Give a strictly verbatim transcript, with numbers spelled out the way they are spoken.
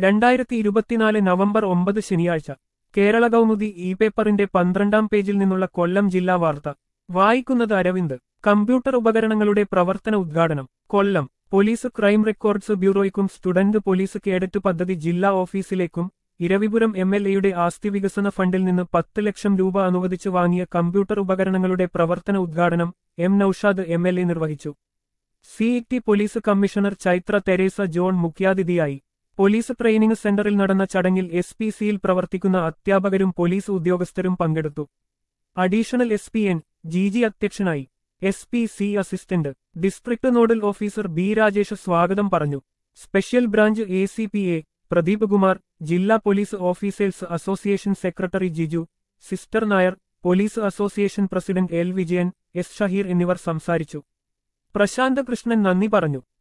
രണ്ടായിരത്തി ഇരുപത്തിനാല് നവംബർ ഒമ്പത് ശനിയാഴ്ച കേരള കൗമുദി ഇ പേപ്പറിന്റെ പന്ത്രണ്ടാം പേജിൽ നിന്നുള്ള കൊല്ലം ജില്ലാ വാർത്ത വായിക്കുന്നത് അരവിന്ദ്. കമ്പ്യൂട്ടർ ഉപകരണങ്ങളുടെ പ്രവർത്തന ഉദ്ഘാടനം കൊല്ലം. പോലീസ് ക്രൈം റെക്കോർഡ്സ് ബ്യൂറോയ്ക്കും സ്റ്റുഡന്റ് പോലീസ് കേഡറ്റ് പദ്ധതി ജില്ലാ ഓഫീസിലേക്കും ഇരവിപുരം എം എൽ എയുടെ ആസ്തി വികസന ഫണ്ടിൽ നിന്ന് പത്ത് ലക്ഷം രൂപ അനുവദിച്ച് വാങ്ങിയ കമ്പ്യൂട്ടർ ഉപകരണങ്ങളുടെ പ്രവർത്തന ഉദ്ഘാടനം M Noushad M L A നിർവഹിച്ചു. C E T police commissioner Chaitra Teresa John മുഖ്യാതിഥിയായി. പോലീസ് ട്രെയിനിംഗ് സെന്ററിൽ നടന്ന ചടങ്ങിൽ എസ് പി സിയിൽ പ്രവർത്തിക്കുന്ന അധ്യാപകരും പോലീസ് ഉദ്യോഗസ്ഥരും പങ്കെടുത്തു. Additional S P N G G അധ്യക്ഷനായി. S P C assistant district nodal officer B Rajesh സ്വാഗതം പറഞ്ഞു. Special branch A C P A Pradeep Kumar, ജില്ലാ police officers association secretary Jiju, sister Nair, police association president L Vijayan, S Shaheer എന്നിവർ സംസാരിച്ചു. പ്രശാന്ത് കൃഷ്ണൻ നന്ദി പറഞ്ഞു.